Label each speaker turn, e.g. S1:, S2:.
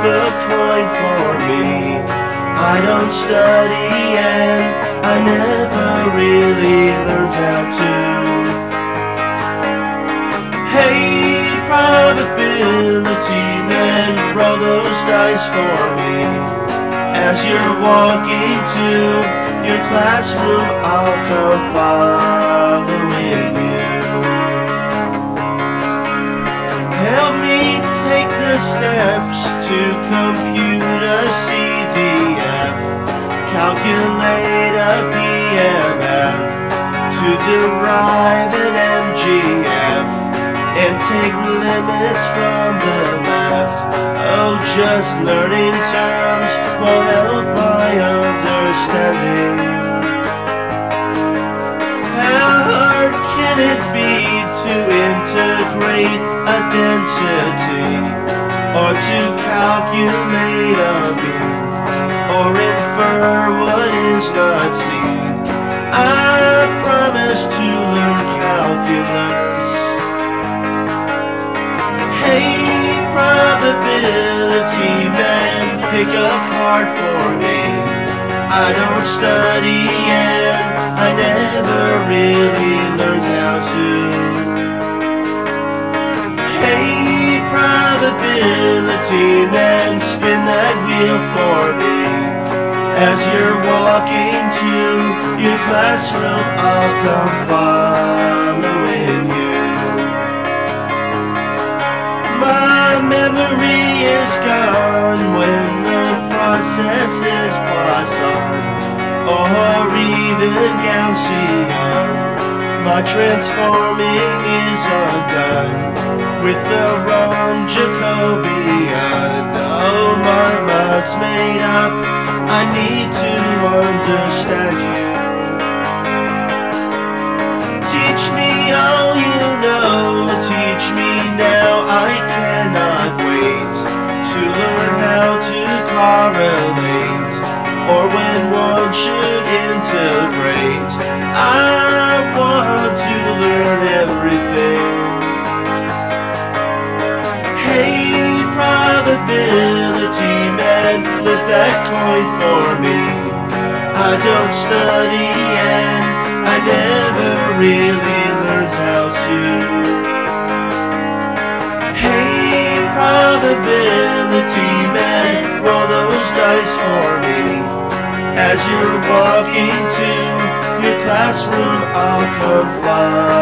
S1: a coin for me. I don't study and I never really learned how to. Hey, probability man, roll those dice for me. As you're walking to your classroom, I'll come following you. Help me take the steps to compute a CDF, calculate a BMF, to derive an MGF, and take limits from the left. Oh, just learning terms won't help my understanding. How hard can it be to integrate a density, or to calculate a mean, or infer what is not seen? I promise to learn calculus. Hey, probability man, pick a card for me. I don't study and I never really learned how to. Hey, probability man, spin that wheel for me. As you're walking to your classroom, I'll come following you. My memory is gone when the process is Poisson, or even Gaussian. My transforming is undone with the wrong Jacobian. Oh, my mind's made up, I need to understand you. Teach me all you know, teach me now, I cannot wait to learn how to correlate, or when one should integrate. I want to learn everything. Hey, probability man, flip that coin for me. I don't study and I never really learned how to. Hey, probability man, roll those dice for me. As you're walking to your classroom, I'll come fly.